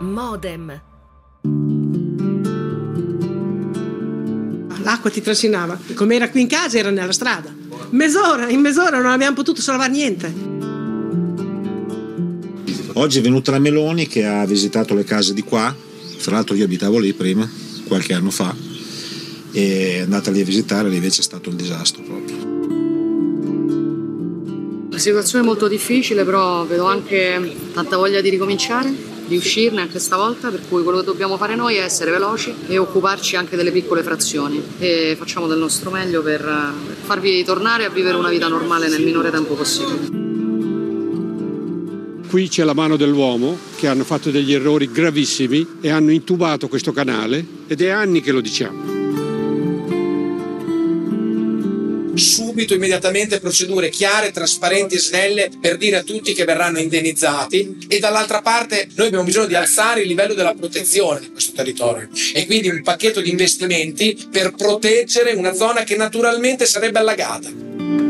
Modem. L'acqua ti trascinava, come era qui in casa era nella strada. In mezz'ora non abbiamo potuto salvare niente. Oggi è venuta la Meloni che ha visitato le case di qua, fra l'altro io abitavo lì prima, qualche anno fa, e è andata lì a visitare, invece è stato un disastro proprio. La situazione è molto difficile, però vedo anche tanta voglia di ricominciare, di uscirne anche stavolta, per cui quello che dobbiamo fare noi è essere veloci e occuparci anche delle piccole frazioni e facciamo del nostro meglio per farvi tornare a vivere una vita normale nel minore tempo possibile. Qui c'è la mano dell'uomo che hanno fatto degli errori gravissimi e hanno intubato questo canale ed è anni che lo diciamo. Subito, immediatamente procedure chiare, trasparenti e snelle per dire a tutti che verranno indennizzati, e dall'altra parte noi abbiamo bisogno di alzare il livello della protezione di questo territorio e quindi un pacchetto di investimenti per proteggere una zona che naturalmente sarebbe allagata.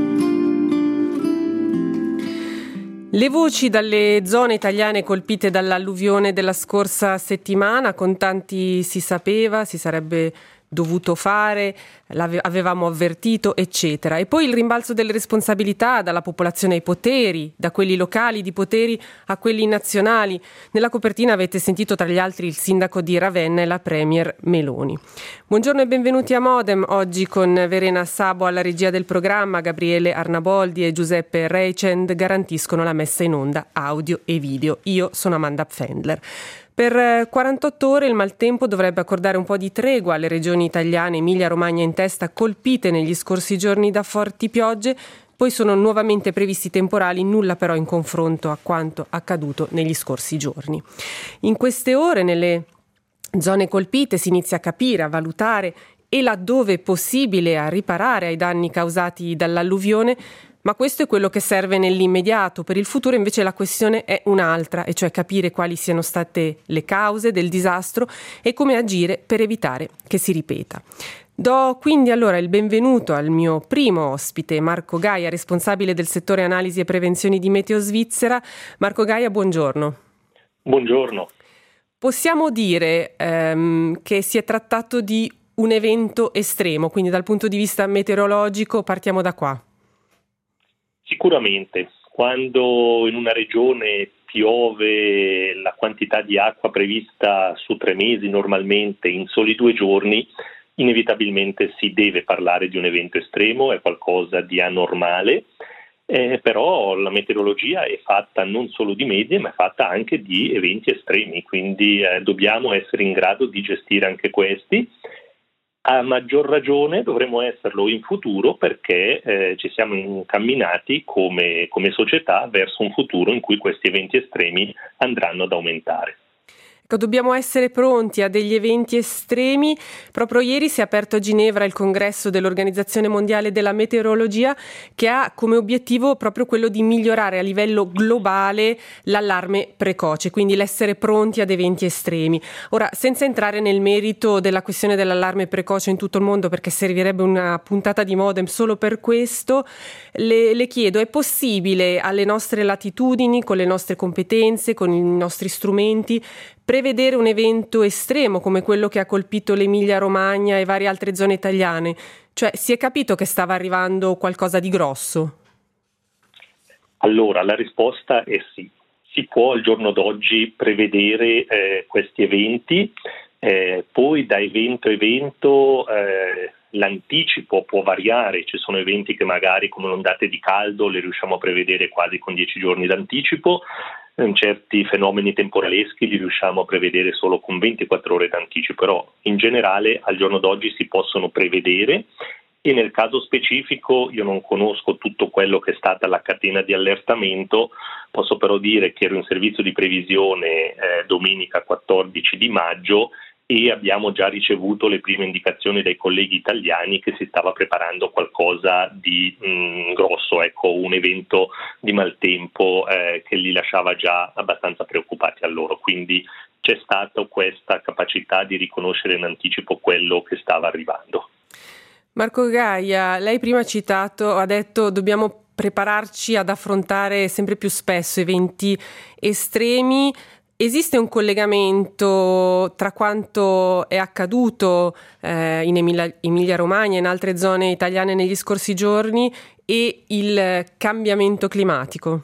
Le voci dalle zone italiane colpite dall'alluvione della scorsa settimana, con tanti si sapeva, si sarebbe dovuto fare, avevamo avvertito, eccetera. E poi il rimbalzo delle responsabilità dalla popolazione ai poteri, da quelli locali di poteri a quelli nazionali. Nella copertina avete sentito tra gli altri il sindaco di Ravenna e la premier Meloni. Buongiorno e benvenuti a Modem, oggi con Verena Sabo alla regia del programma, Gabriele Arnaboldi e Giuseppe Reichend garantiscono la messa in onda audio e video. Io sono Amanda Pfändler. Per 48 ore il maltempo dovrebbe accordare un po' di tregua alle regioni italiane, Emilia-Romagna in testa, colpite negli scorsi giorni da forti piogge. Poi sono nuovamente previsti temporali, nulla però in confronto a quanto accaduto negli scorsi giorni. In queste ore nelle zone colpite si inizia a capire, a valutare e laddove possibile a riparare ai danni causati dall'alluvione. Ma questo è quello che serve nell'immediato. Per il futuro invece la questione è un'altra, e cioè capire quali siano state le cause del disastro e come agire per evitare che si ripeta. Do quindi allora il benvenuto al mio primo ospite, Marco Gaia, responsabile del settore analisi e prevenzioni di Meteo Svizzera. Marco Gaia, buongiorno. Buongiorno. Possiamo dire che si è trattato di un evento estremo, quindi dal punto di vista meteorologico partiamo da qua. Sicuramente, quando in una regione piove la quantità di acqua prevista su 3 mesi normalmente in soli 2 giorni, inevitabilmente si deve parlare di un evento estremo, è qualcosa di anormale, però la meteorologia è fatta non solo di medie ma è fatta anche di eventi estremi, quindi dobbiamo essere in grado di gestire anche questi. A maggior ragione dovremo esserlo in futuro perché ci siamo incamminati come società verso un futuro in cui questi eventi estremi andranno ad aumentare. Dobbiamo essere pronti a degli eventi estremi. Proprio ieri si è aperto a Ginevra il congresso dell'Organizzazione Mondiale della Meteorologia, che ha come obiettivo proprio quello di migliorare a livello globale l'allarme precoce, quindi l'essere pronti ad eventi estremi. Ora, senza entrare nel merito della questione dell'allarme precoce in tutto il mondo, perché servirebbe una puntata di Modem solo per questo, le chiedo, è possibile alle nostre latitudini, con le nostre competenze, con i nostri strumenti, prevedere un evento estremo come quello che ha colpito l'Emilia-Romagna e varie altre zone italiane? Cioè, si è capito che stava arrivando qualcosa di grosso? Allora, la risposta è sì. Si può al giorno d'oggi prevedere questi eventi, poi da evento a evento l'anticipo può variare, ci sono eventi che magari come ondate di caldo le riusciamo a prevedere quasi con 10 giorni d'anticipo, certi fenomeni temporaleschi li riusciamo a prevedere solo con 24 ore d'anticipo, però in generale al giorno d'oggi si possono prevedere e nel caso specifico io non conosco tutto quello che è stata la catena di allertamento, posso però dire che ero in servizio di previsione domenica 14 di maggio e abbiamo già ricevuto le prime indicazioni dai colleghi italiani che si stava preparando qualcosa di grosso, ecco, un evento di maltempo che li lasciava già abbastanza preoccupati a loro, quindi c'è stata questa capacità di riconoscere in anticipo quello che stava arrivando. Marco Gaia, lei prima ha detto dobbiamo prepararci ad affrontare sempre più spesso eventi estremi. Esiste un collegamento tra quanto è accaduto in Emilia-Romagna e in altre zone italiane negli scorsi giorni e il cambiamento climatico?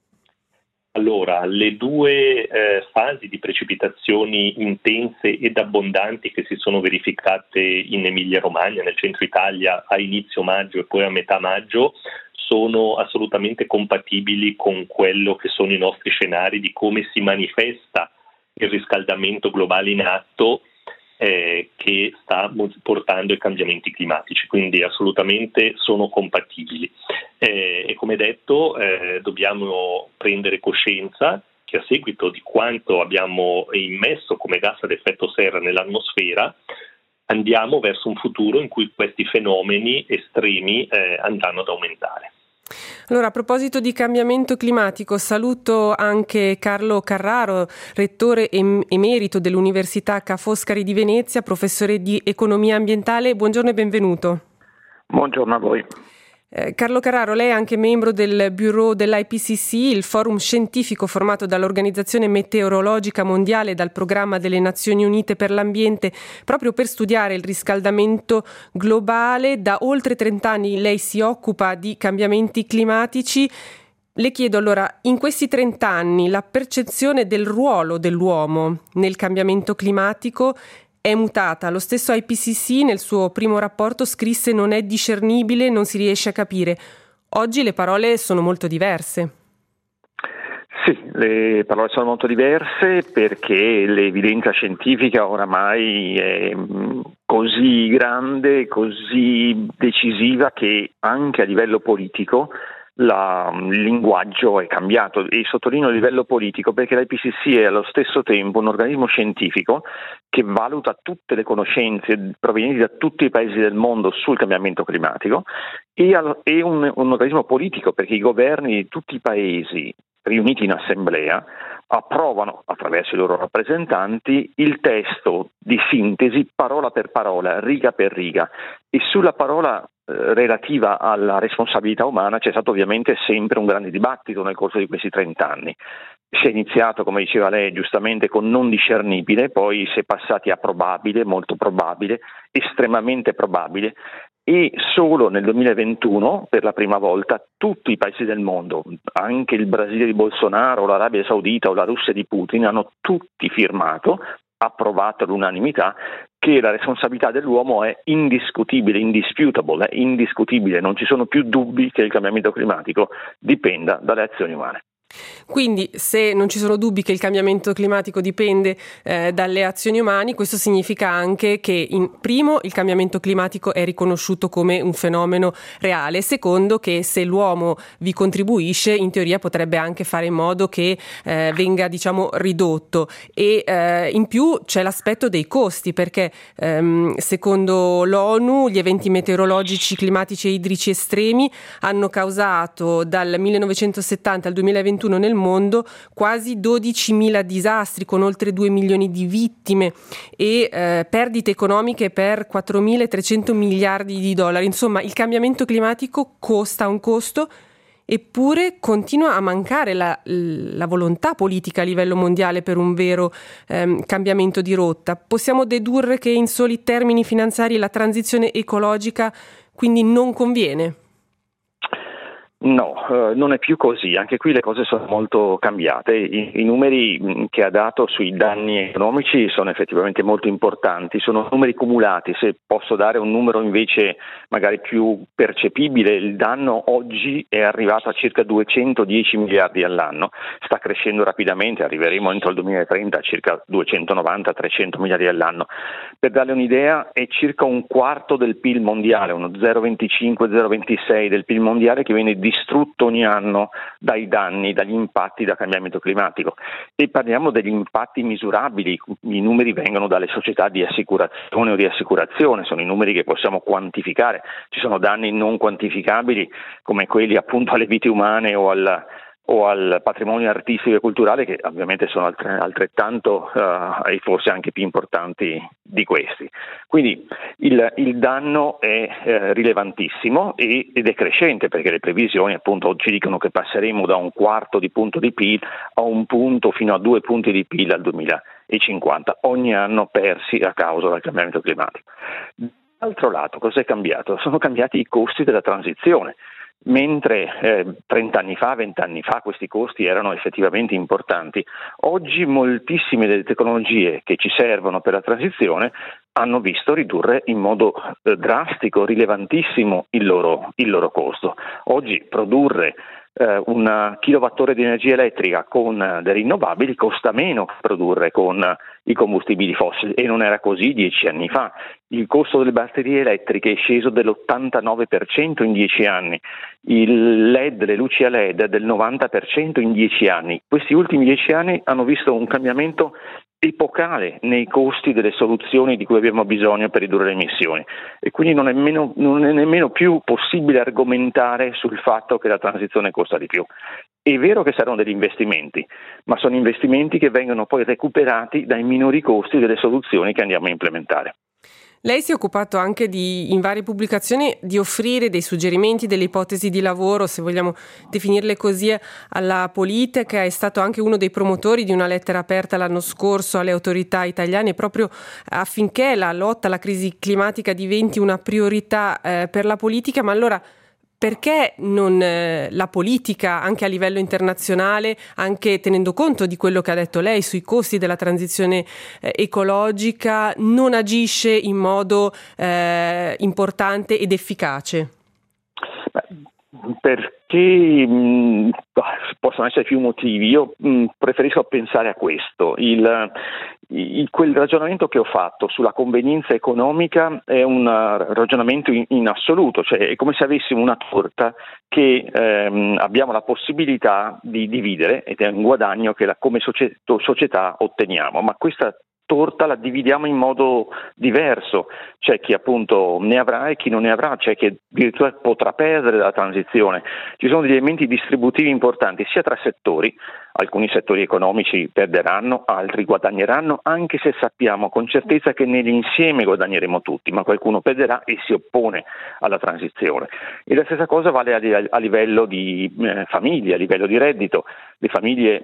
Allora, le due fasi di precipitazioni intense ed abbondanti che si sono verificate in Emilia-Romagna, nel centro Italia, a inizio maggio e poi a metà maggio, sono assolutamente compatibili con quello che sono i nostri scenari di come si manifesta il riscaldamento globale in atto che sta portando ai cambiamenti climatici, quindi assolutamente sono compatibili. E come detto dobbiamo prendere coscienza che a seguito di quanto abbiamo immesso come gas ad effetto serra nell'atmosfera andiamo verso un futuro in cui questi fenomeni estremi andranno ad aumentare. Allora, a proposito di cambiamento climatico, saluto anche Carlo Carraro, rettore emerito dell'Università Ca' Foscari di Venezia, professore di economia ambientale. Buongiorno e benvenuto. Buongiorno a voi. Carlo Carraro, lei è anche membro del bureau dell'IPCC, il forum scientifico formato dall'Organizzazione Meteorologica Mondiale e dal Programma delle Nazioni Unite per l'Ambiente, proprio per studiare il riscaldamento globale. Da oltre 30 anni lei si occupa di cambiamenti climatici. Le chiedo allora, in questi 30 anni la percezione del ruolo dell'uomo nel cambiamento climatico è mutata. Lo stesso IPCC nel suo primo rapporto scrisse: non è discernibile, non si riesce a capire. Oggi le parole sono molto diverse. Sì, le parole sono molto diverse perché l'evidenza scientifica oramai è così grande, così decisiva che anche a livello politico il linguaggio è cambiato, e sottolineo a livello politico perché l'IPCC è allo stesso tempo un organismo scientifico che valuta tutte le conoscenze provenienti da tutti i paesi del mondo sul cambiamento climatico e un organismo politico perché i governi di tutti i paesi riuniti in assemblea approvano attraverso i loro rappresentanti il testo di sintesi parola per parola, riga per riga, e sulla parola relativa alla responsabilità umana c'è stato ovviamente sempre un grande dibattito nel corso di questi 30 anni. Si è iniziato, come diceva lei giustamente, con non discernibile, poi si è passati a probabile, molto probabile, estremamente probabile, e solo nel 2021 per la prima volta tutti i paesi del mondo, anche il Brasile di Bolsonaro, l'Arabia Saudita o la Russia di Putin, hanno tutti firmato, approvato all'unanimità, che la responsabilità dell'uomo è indiscutibile, indisputable, è indiscutibile, non ci sono più dubbi che il cambiamento climatico dipenda dalle azioni umane. Quindi, se non ci sono dubbi che il cambiamento climatico dipende dalle azioni umane, questo significa anche che, primo, il cambiamento climatico è riconosciuto come un fenomeno reale, secondo, che se l'uomo vi contribuisce, in teoria potrebbe anche fare in modo che venga, ridotto. E in più c'è l'aspetto dei costi, perché secondo l'ONU gli eventi meteorologici, climatici e idrici estremi hanno causato dal 1970 al 2021 nel mondo quasi 12.000 disastri con oltre 2 milioni di vittime e perdite economiche per 4.300 miliardi di dollari. Insomma, il cambiamento climatico costa un costo, eppure continua a mancare la volontà politica a livello mondiale per un vero cambiamento di rotta. Possiamo dedurre che in soli termini finanziari la transizione ecologica quindi non conviene? No, non è più così, anche qui le cose sono molto cambiate, i numeri che ha dato sui danni economici sono effettivamente molto importanti, sono numeri cumulati. Se posso dare un numero invece magari più percepibile, il danno oggi è arrivato a circa 210 miliardi all'anno, sta crescendo rapidamente, arriveremo entro il 2030 a circa 290-300 miliardi all'anno. Per darle un'idea, è circa un quarto del PIL mondiale, uno 0,25-0,26 del PIL mondiale che viene distrutto ogni anno dai danni, dagli impatti da cambiamento climatico, e parliamo degli impatti misurabili. I numeri vengono dalle società di assicurazione o riassicurazione, sono i numeri che possiamo quantificare. Ci sono danni non quantificabili come quelli appunto alle vite umane o o al patrimonio artistico e culturale, che ovviamente sono altrettanto e forse anche più importanti di questi. Quindi il danno è rilevantissimo ed è crescente, perché le previsioni appunto oggi dicono che passeremo da 1/4 di punto di PIL a 1 punto fino a 2 punti di PIL al 2050, ogni anno persi a causa del cambiamento climatico. D'altro lato, cosa è cambiato? Sono cambiati i costi della transizione. Mentre 30 anni fa, 20 anni fa questi costi erano effettivamente importanti, oggi moltissime delle tecnologie che ci servono per la transizione hanno visto ridurre in modo drastico, rilevantissimo il loro costo. Oggi produrre un kilowattora di energia elettrica con le rinnovabili costa meno che produrre con i combustibili fossili, e non era così 10 anni fa. Il costo delle batterie elettriche è sceso dell'89% in 10 anni, le luci a LED del 90% in 10 anni. Questi ultimi 10 anni hanno visto un cambiamento epocale nei costi delle soluzioni di cui abbiamo bisogno per ridurre le emissioni, e quindi non è nemmeno più possibile argomentare sul fatto che la transizione costa di più. È vero che saranno degli investimenti, ma sono investimenti che vengono poi recuperati dai minori costi delle soluzioni che andiamo a implementare. Lei si è occupato anche in varie pubblicazioni di offrire dei suggerimenti, delle ipotesi di lavoro, se vogliamo definirle così, alla politica. È stato anche uno dei promotori di una lettera aperta l'anno scorso alle autorità italiane proprio affinché la lotta alla crisi climatica diventi una priorità per la politica. Ma allora perché non la politica, anche a livello internazionale, anche tenendo conto di quello che ha detto lei sui costi della transizione ecologica, non agisce in modo importante ed efficace? Perché possono essere più motivi. Io preferisco pensare a questo. Quel ragionamento che ho fatto sulla convenienza economica è un ragionamento in assoluto, cioè è come se avessimo una torta che abbiamo la possibilità di dividere, ed è un guadagno che come società otteniamo, ma questa torta la dividiamo in modo diverso. C'è chi appunto ne avrà e chi non ne avrà, c'è chi addirittura potrà perdere dalla transizione. Ci sono degli elementi distributivi importanti sia tra settori. Alcuni settori economici perderanno, altri guadagneranno, anche se sappiamo con certezza che nell'insieme guadagneremo tutti, ma qualcuno perderà e si oppone alla transizione. E la stessa cosa vale a livello di famiglie, a livello di reddito. Le famiglie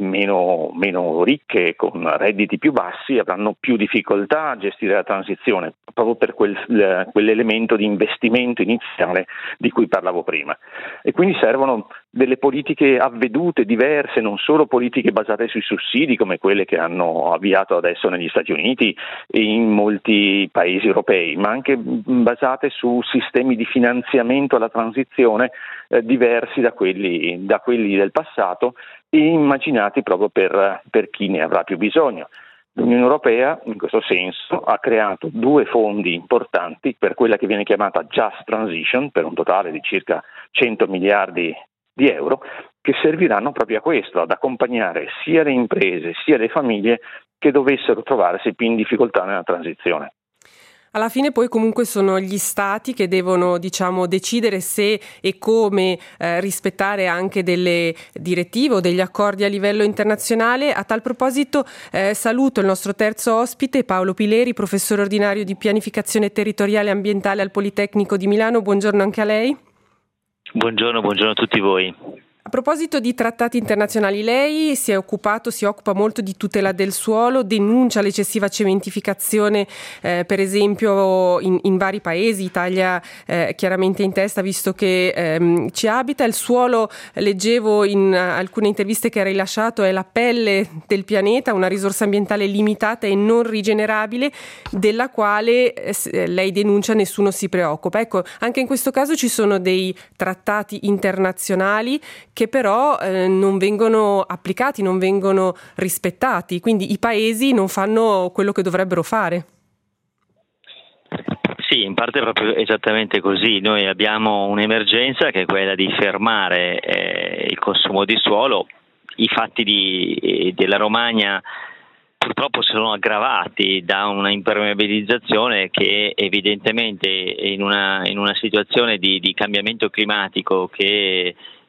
meno ricche, con redditi più bassi, avranno più difficoltà a gestire la transizione, proprio per quell'elemento di investimento iniziale di cui parlavo prima. E quindi servono delle politiche avvedute, diverse, non solo politiche basate sui sussidi come quelle che hanno avviato adesso negli Stati Uniti e in molti paesi europei, ma anche basate su sistemi di finanziamento alla transizione diversi da quelli del passato e immaginati proprio per chi ne avrà più bisogno. L'Unione Europea in questo senso ha creato 2 fondi importanti per quella che viene chiamata Just Transition, per un totale di circa 100 miliardi di euro, che serviranno proprio a questo, ad accompagnare sia le imprese sia le famiglie che dovessero trovarsi più in difficoltà nella transizione. Alla fine poi comunque sono gli stati che devono, decidere se e come rispettare anche delle direttive o degli accordi a livello internazionale. A tal proposito saluto il nostro terzo ospite, Paolo Pileri, professore ordinario di pianificazione territoriale e ambientale al Politecnico di Milano. Buongiorno anche a lei. Buongiorno a tutti voi. A proposito di trattati internazionali, lei si occupa molto di tutela del suolo, denuncia l'eccessiva cementificazione per esempio in vari paesi, Italia chiaramente in testa visto che ci abita. Il suolo, leggevo in alcune interviste che ha rilasciato, è la pelle del pianeta, una risorsa ambientale limitata e non rigenerabile della quale lei denuncia nessuno si preoccupa. Ecco, anche in questo caso ci sono dei trattati internazionali che però non vengono applicati, non vengono rispettati, quindi i paesi non fanno quello che dovrebbero fare. Sì, in parte è proprio esattamente così. Noi abbiamo un'emergenza che è quella di fermare il consumo di suolo. I fatti della Romagna purtroppo sono aggravati da una impermeabilizzazione che evidentemente in una situazione di cambiamento climatico che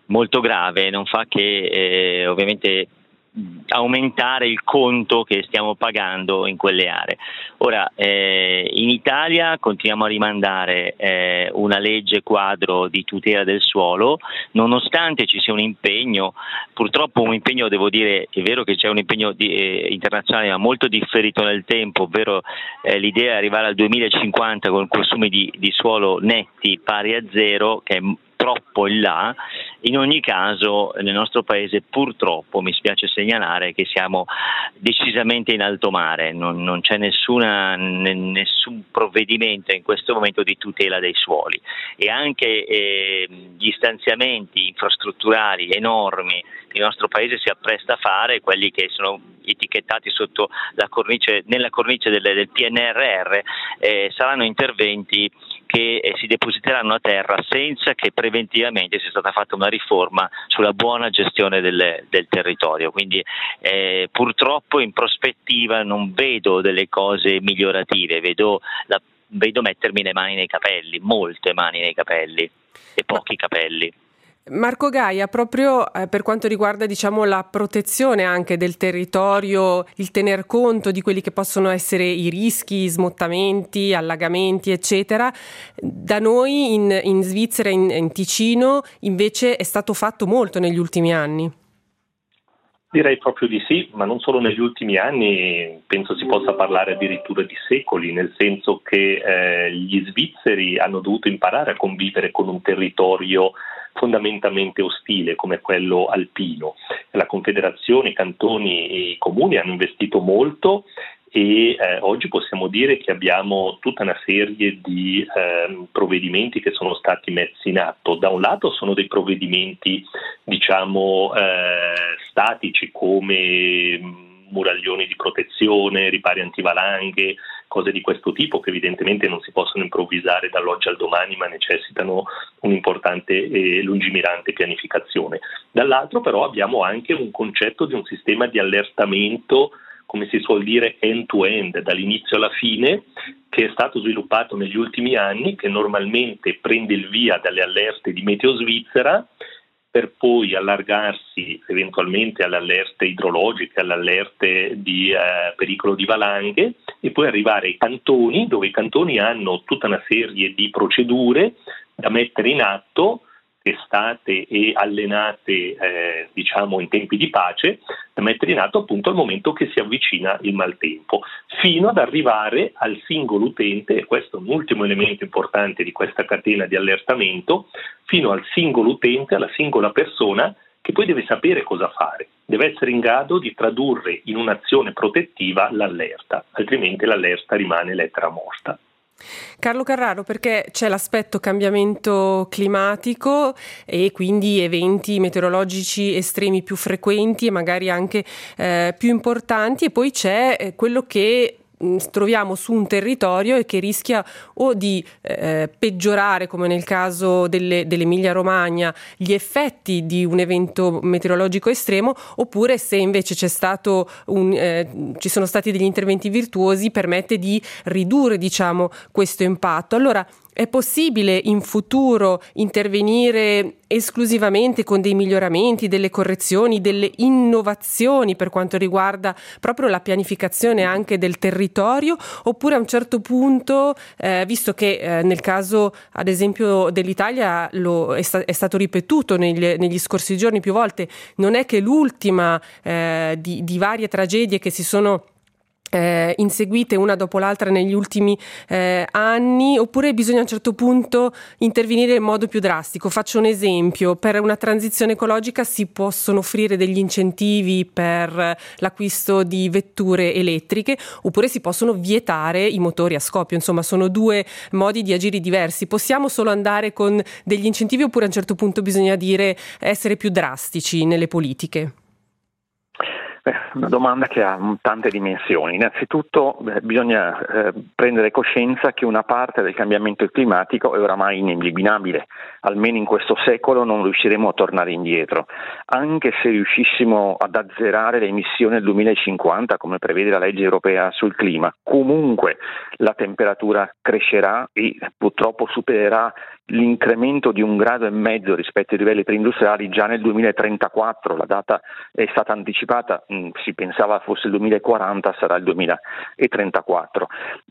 molto grave, non fa che ovviamente aumentare il conto che stiamo pagando in quelle aree. Ora, in Italia continuiamo a rimandare una legge quadro di tutela del suolo, nonostante ci sia un impegno, purtroppo un impegno, devo dire, è vero che c'è un impegno internazionale ma molto differito nel tempo, ovvero l'idea è arrivare al 2050 con consumi di suolo netti pari a zero, che è troppo in là. In ogni caso nel nostro paese purtroppo mi spiace segnalare che siamo decisamente in alto mare, non c'è nessun provvedimento in questo momento di tutela dei suoli, e anche gli stanziamenti infrastrutturali enormi che il nostro paese si appresta a fare, quelli che sono etichettati sotto nella cornice del PNRR, saranno interventi che si depositeranno a terra senza che preventivamente sia stata fatta una riforma sulla buona gestione del territorio. Quindi purtroppo in prospettiva non vedo delle cose migliorative, vedo mettermi le mani nei capelli, molte mani nei capelli e pochi capelli. Marco Gaia, proprio per quanto riguarda la protezione anche del territorio, il tener conto di quelli che possono essere i rischi, smottamenti, allagamenti eccetera, da noi in Svizzera, in Ticino invece è stato fatto molto negli ultimi anni. Direi proprio di sì, ma non solo negli ultimi anni, penso si possa parlare addirittura di secoli, nel senso che gli svizzeri hanno dovuto imparare a convivere con un territorio fondamentalmente ostile come quello alpino. La Confederazione, i cantoni e i comuni hanno investito molto e oggi possiamo dire che abbiamo tutta una serie di provvedimenti che sono stati messi in atto. Da un lato sono dei provvedimenti statici come muraglioni di protezione, ripari antivalanghe, cose di questo tipo che evidentemente non si possono improvvisare dall'oggi al domani, ma necessitano un'importante e lungimirante pianificazione. Dall'altro però abbiamo anche un concetto di un sistema di allertamento, come si suol dire end-to-end, dall'inizio alla fine, che è stato sviluppato negli ultimi anni, che normalmente prende il via dalle allerte di Meteo Svizzera per poi allargarsi eventualmente alle allerte idrologiche, alle allerte di pericolo di valanghe, e poi arrivare ai cantoni, dove i cantoni hanno tutta una serie di procedure da mettere in atto, testate e allenate in tempi di pace, da mettere in atto appunto al momento che si avvicina il maltempo, fino ad arrivare al singolo utente, e questo è un ultimo elemento importante di questa catena di allertamento, fino al singolo utente, alla singola persona, che poi deve sapere cosa fare, deve essere in grado di tradurre in un'azione protettiva l'allerta, altrimenti l'allerta rimane lettera morta. Carlo Carraro, perché c'è l'aspetto cambiamento climatico e quindi eventi meteorologici estremi più frequenti e magari anche più importanti, e poi c'è quello che troviamo su un territorio e che rischia o di peggiorare, come nel caso dell'Emilia Romagna, gli effetti di un evento meteorologico estremo, oppure se invece ci sono stati degli interventi virtuosi, permette di ridurre questo impatto. Allora, è possibile in futuro intervenire esclusivamente con dei miglioramenti, delle correzioni, delle innovazioni per quanto riguarda proprio la pianificazione anche del territorio, oppure a un certo punto, visto che nel caso ad esempio dell'Italia è stato ripetuto negli scorsi giorni più volte, non è che l'ultima di varie tragedie che si sono inseguite una dopo l'altra negli ultimi anni, oppure bisogna a un certo punto intervenire in modo più drastico? Faccio un esempio: per una transizione ecologica si possono offrire degli incentivi per l'acquisto di vetture elettriche, oppure si possono vietare i motori a scoppio. Insomma, sono due modi di agire diversi. Possiamo solo andare con degli incentivi, oppure a un certo punto bisogna essere più drastici nelle politiche? una domanda che ha tante dimensioni. Innanzitutto bisogna prendere coscienza che una parte del cambiamento climatico è oramai ineliminabile, almeno in questo secolo non riusciremo a tornare indietro, anche se riuscissimo ad azzerare le emissioni nel 2050 come prevede la legge europea sul clima. Comunque la temperatura crescerà e purtroppo supererà l'incremento di 1,5 gradi rispetto ai livelli preindustriali già nel 2034, la data è stata anticipata, si pensava fosse il 2040, sarà il 2034.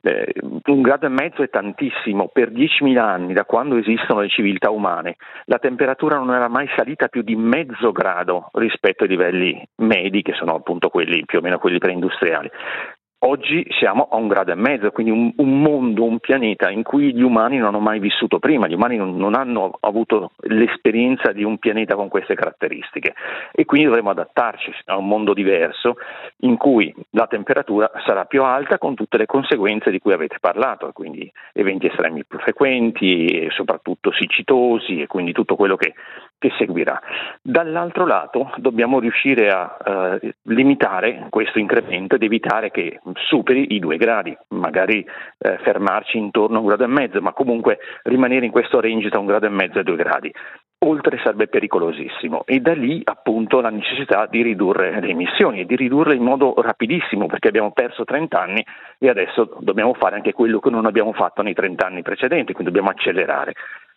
1,5 gradi è tantissimo, per 10.000 anni, da quando esistono le civiltà umane, la temperatura non era mai salita più di 0,5 grado rispetto ai livelli medi, che sono appunto quelli più o meno quelli preindustriali. Oggi siamo a 1,5 gradi, quindi un mondo, un pianeta in cui gli umani non hanno mai vissuto prima, gli umani non hanno avuto l'esperienza di un pianeta con queste caratteristiche e quindi dovremo adattarci a un mondo diverso in cui la temperatura sarà più alta con tutte le conseguenze di cui avete parlato, quindi eventi estremi più frequenti e soprattutto siccitosi e quindi tutto quello che seguirà. Dall'altro lato dobbiamo riuscire a limitare questo incremento ed evitare che superi i 2 gradi, magari fermarci intorno a 1,5 gradi, ma comunque rimanere in questo range tra 1,5 gradi e 2 gradi. Oltre sarebbe pericolosissimo e da lì appunto la necessità di ridurre le emissioni e di ridurle in modo rapidissimo, perché abbiamo perso 30 anni e adesso dobbiamo fare anche quello che non abbiamo fatto nei 30 anni precedenti, quindi dobbiamo accelerare.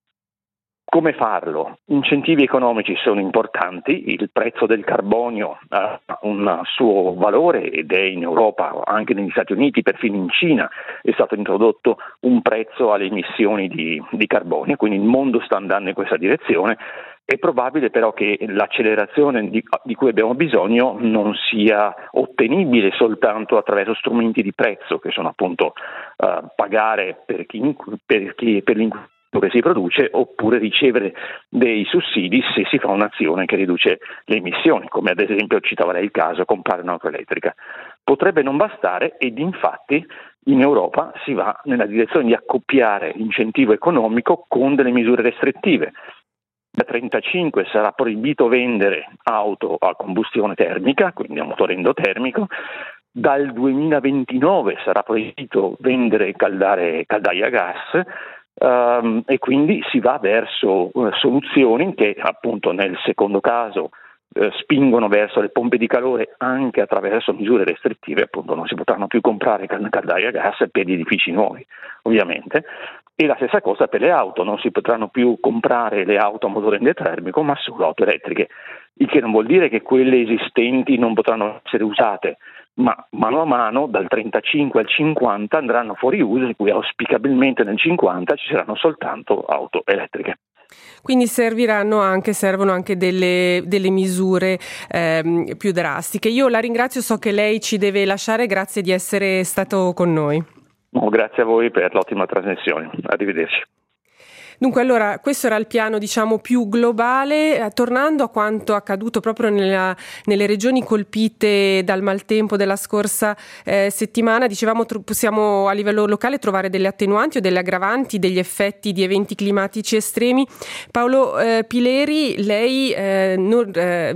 Come farlo? Incentivi economici sono importanti, il prezzo del carbonio ha un suo valore ed è in Europa, anche negli Stati Uniti, perfino in Cina è stato introdotto un prezzo alle emissioni di carbonio, quindi il mondo sta andando in questa direzione. È probabile però che l'accelerazione di cui abbiamo bisogno non sia ottenibile soltanto attraverso strumenti di prezzo, che sono appunto pagare per l'inquinamento che si produce oppure ricevere dei sussidi se si fa un'azione che riduce le emissioni, come ad esempio citava lei il caso comprare un'auto elettrica. Potrebbe non bastare ed infatti in Europa si va nella direzione di accoppiare l'incentivo economico con delle misure restrittive. Da 35 sarà proibito vendere auto a combustione termica, quindi a motore endotermico. Dal 2029 sarà proibito vendere e caldaie a gas. E quindi si va verso soluzioni che appunto nel secondo caso spingono verso le pompe di calore anche attraverso misure restrittive, appunto non si potranno più comprare caldaie a gas per gli edifici nuovi ovviamente, e la stessa cosa per le auto, non si potranno più comprare le auto a motore endotermico ma solo auto elettriche, il che non vuol dire che quelle esistenti non potranno essere usate, ma mano a mano dal 35 al 50 andranno fuori uso, in cui auspicabilmente nel 50 ci saranno soltanto auto elettriche. Quindi servono anche delle misure più drastiche. Io la ringrazio, so che lei ci deve lasciare, grazie di essere stato con noi. Grazie a voi per l'ottima trasmissione, arrivederci. Dunque, allora, questo era il piano, più globale. Tornando a quanto accaduto proprio nelle regioni colpite dal maltempo della scorsa settimana, dicevamo possiamo a livello locale trovare delle attenuanti o delle aggravanti degli effetti di eventi climatici estremi. Paolo Pileri, lei non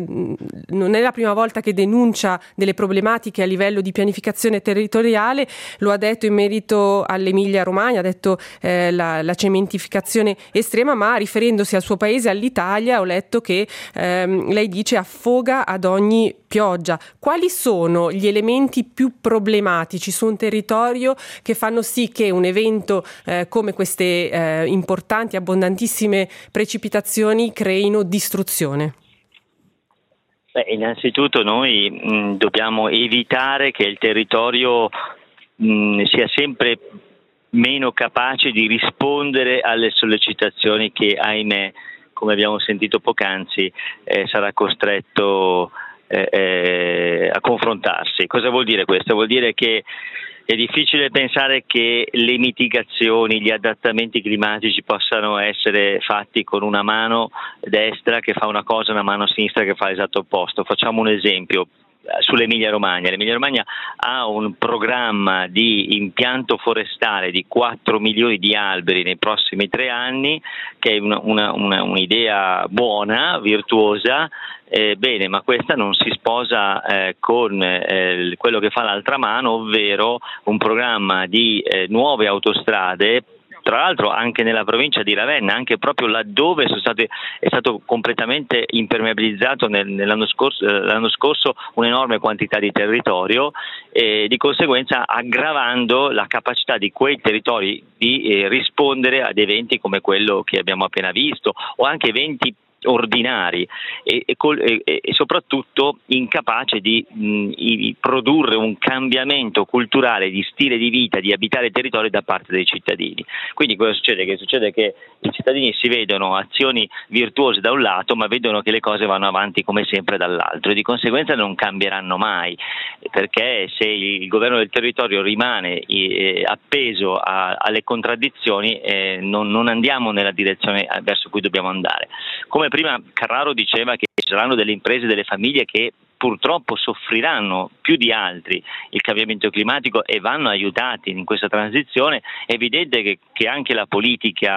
è la prima volta che denuncia delle problematiche a livello di pianificazione territoriale, lo ha detto in merito all'Emilia Romagna, ha detto la cementificazione estrema, ma riferendosi al suo paese, all'Italia, ho letto che lei dice affoga ad ogni pioggia. Quali sono gli elementi più problematici su un territorio che fanno sì che un evento come queste importanti, abbondantissime precipitazioni creino distruzione? Innanzitutto noi dobbiamo evitare che il territorio sia sempre meno capace di rispondere alle sollecitazioni che, ahimè, come abbiamo sentito poc'anzi, sarà costretto a confrontarsi. Cosa vuol dire questo? Vuol dire che è difficile pensare che le mitigazioni, gli adattamenti climatici possano essere fatti con una mano destra che fa una cosa e una mano sinistra che fa l'esatto opposto. Facciamo un esempio. sull'Emilia Romagna. L'Emilia Romagna ha un programma di impianto forestale di 4 milioni di alberi nei prossimi 3 anni, che è un'idea buona, virtuosa, bene, ma questa non si sposa con quello che fa l'altra mano, ovvero un programma di nuove autostrade, tra l'altro anche nella provincia di Ravenna, anche proprio laddove è stato completamente impermeabilizzato l'anno scorso un'enorme quantità di territorio, e di conseguenza aggravando la capacità di quei territori di rispondere ad eventi come quello che abbiamo appena visto, o anche eventi ordinari e soprattutto incapace di produrre un cambiamento culturale di stile di vita, di abitare il territorio da parte dei cittadini. Quindi cosa succede? Succede che i cittadini si vedono azioni virtuose da un lato, ma vedono che le cose vanno avanti come sempre dall'altro, e di conseguenza non cambieranno mai, perché se il governo del territorio rimane appeso alle contraddizioni, non andiamo nella direzione verso cui dobbiamo andare. Come prima Carraro diceva che ci saranno delle imprese, delle famiglie che purtroppo soffriranno più di altri il cambiamento climatico e vanno aiutati in questa transizione. È evidente che anche la politica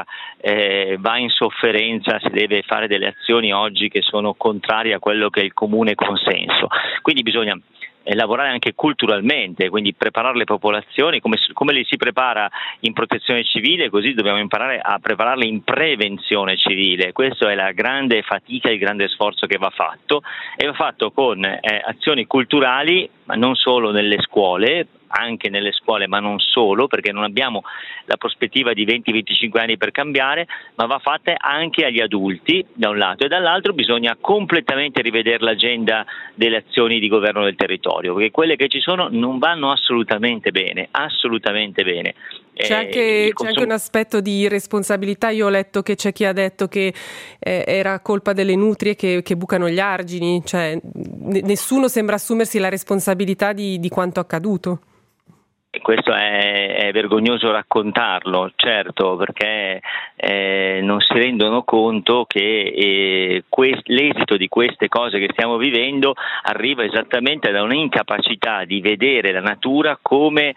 va in sofferenza se deve fare delle azioni oggi che sono contrarie a quello che è il comune consenso. Quindi bisogna lavorare anche culturalmente, quindi preparare le popolazioni come le si prepara in protezione civile, così dobbiamo imparare a prepararle in prevenzione civile. Questa è la grande fatica, il grande sforzo che va fatto, e va fatto con azioni culturali, ma non solo nelle scuole, anche nelle scuole, ma non solo, perché non abbiamo la prospettiva di 20-25 anni per cambiare, ma va fatta anche agli adulti da un lato, e dall'altro bisogna completamente rivedere l'agenda delle azioni di governo del territorio, perché quelle che ci sono non vanno assolutamente bene. C'è anche un aspetto di responsabilità. Io ho letto che c'è chi ha detto che era colpa delle nutrie che bucano gli argini, cioè nessuno sembra assumersi la responsabilità di quanto accaduto. Questo è vergognoso raccontarlo, certo, perché non si rendono conto che l'esito di queste cose che stiamo vivendo arriva esattamente da un'incapacità di vedere la natura come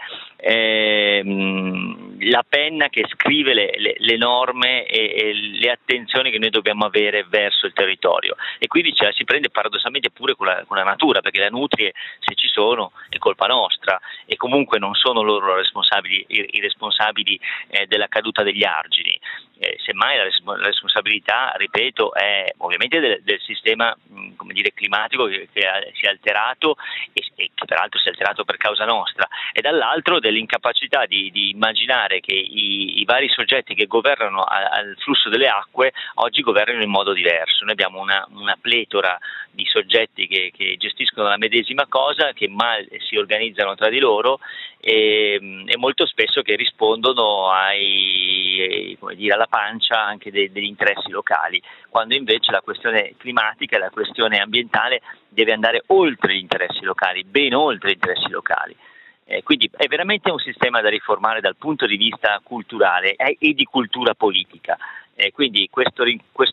la penna che scrive le norme e le attenzioni che noi dobbiamo avere verso il territorio, e quindi si prende paradossalmente pure con la natura, perché le nutrie, se ci sono, è colpa nostra, e comunque non sono loro i responsabili della caduta degli argini. Semmai la responsabilità, ripeto, è ovviamente del sistema climatico che si è alterato, e che peraltro si è alterato per causa nostra, e dall'altro dell'incapacità di immaginare che i vari soggetti che governano al flusso delle acque oggi governano in modo diverso. Noi abbiamo una pletora di soggetti che gestiscono la medesima cosa, che mal si organizzano tra di loro, e molto spesso che rispondono alla pancia anche degli interessi locali, quando invece la questione climatica e la questione ambientale deve andare oltre gli interessi locali, ben oltre gli interessi locali. Quindi è veramente un sistema da riformare dal punto di vista culturale e di cultura politica. Quindi questo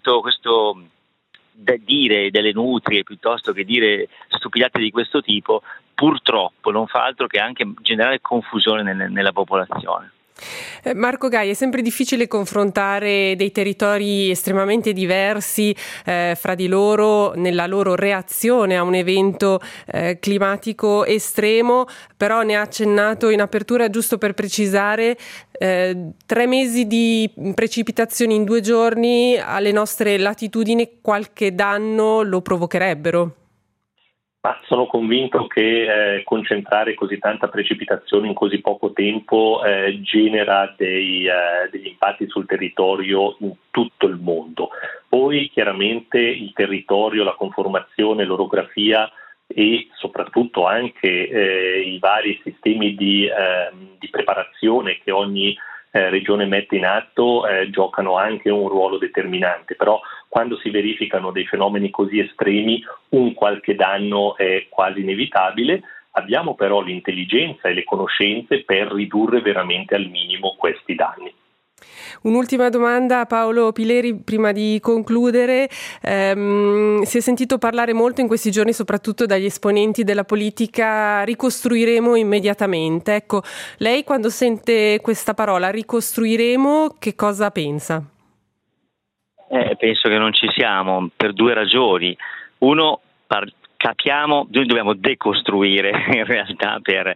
dire delle nutrie piuttosto che dire stupidate di questo tipo, purtroppo non fa altro che anche generare confusione nella popolazione. Marco Gai, è sempre difficile confrontare dei territori estremamente diversi fra di loro nella loro reazione a un evento climatico estremo, però ne ha accennato in apertura, giusto per precisare, 3 mesi di precipitazioni in 2 giorni alle nostre latitudini qualche danno lo provocherebbero? Ma sono convinto che concentrare così tanta precipitazione in così poco tempo genera degli impatti sul territorio in tutto il mondo. Poi chiaramente il territorio, la conformazione, l'orografia e soprattutto anche i vari sistemi di preparazione che ogni regione mette in atto giocano anche un ruolo determinante, però quando si verificano dei fenomeni così estremi un qualche danno è quasi inevitabile. Abbiamo però l'intelligenza e le conoscenze per ridurre veramente al minimo questi danni. Un'ultima domanda a Paolo Pileri prima di concludere. Si è sentito parlare molto in questi giorni, soprattutto dagli esponenti della politica, ricostruiremo immediatamente. Ecco, lei quando sente questa parola ricostruiremo, che cosa pensa? Penso che non ci siamo per due ragioni. Uno, capiamo, noi dobbiamo decostruire in realtà per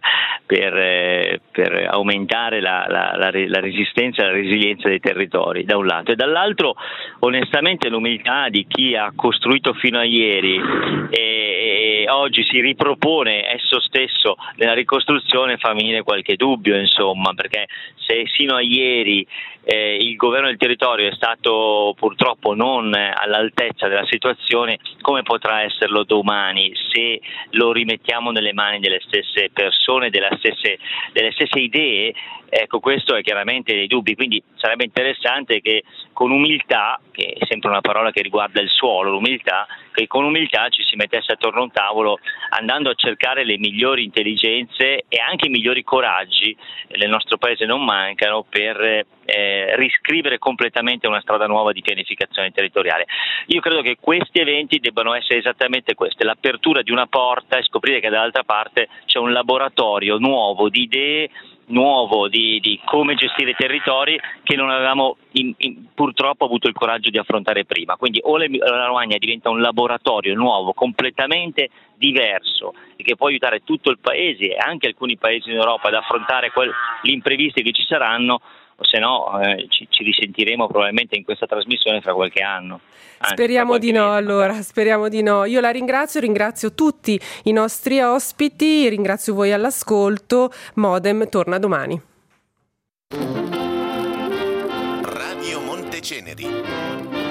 aumentare la resistenza e la resilienza dei territori da un lato, e dall'altro onestamente l'umiltà di chi ha costruito fino a ieri e oggi si ripropone esso stesso nella ricostruzione fa venire qualche dubbio, insomma, perché se sino a ieri il governo del territorio è stato purtroppo non all'altezza della situazione, come potrà esserlo domani se lo rimettiamo nelle mani delle stesse persone, delle stesse idee? Ecco, questo è chiaramente dei dubbi, quindi sarebbe interessante che con umiltà, che è sempre una parola che riguarda il suolo, l'umiltà, che con umiltà ci si mettesse attorno a un tavolo andando a cercare le migliori intelligenze e anche i migliori coraggi, nel nostro paese non mancano, per riscrivere completamente una strada nuova di pianificazione territoriale. Io credo che questi eventi debbano essere esattamente queste, l'apertura di una porta e scoprire che dall'altra parte c'è un laboratorio nuovo di idee, nuovo di come gestire i territori che non avevamo purtroppo avuto il coraggio di affrontare prima. Quindi o la Romagna diventa un laboratorio nuovo, completamente diverso, e che può aiutare tutto il paese e anche alcuni paesi in Europa ad affrontare gli imprevisti che ci saranno, o se no ci risentiremo probabilmente in questa trasmissione fra qualche anno. Speriamo di no, allora, speriamo di no. Io la ringrazio tutti i nostri ospiti, ringrazio voi all'ascolto. Modem torna domani. Radio Monteceneri.